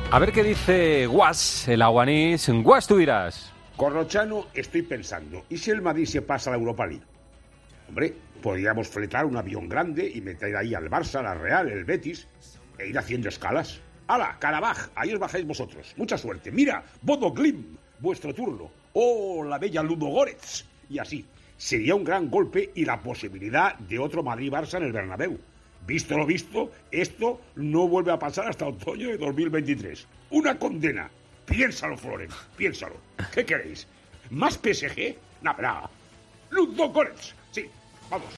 A ver qué dice Guas, el aguanís. Guas, tú dirás. Corrochano, estoy pensando, ¿y si el Madrid se pasa a la Europa League? Hombre, podríamos fletar un avión grande y meter ahí al Barça, la Real, el Betis, e ir haciendo escalas. ¡Hala, Carabaj! Ahí os bajáis vosotros. Mucha suerte. Mira, Bodo Glimt, vuestro turno. ¡Oh, la bella Ludogorets! Y así. Sería un gran golpe y la posibilidad de otro Madrid-Barça en el Bernabéu. Visto lo visto, esto no vuelve a pasar hasta otoño de 2023. ¡Una condena! Piénsalo, Floren, piénsalo. ¿Qué queréis? ¿Más PSG? Nada. Ludogorets. Sí, vamos.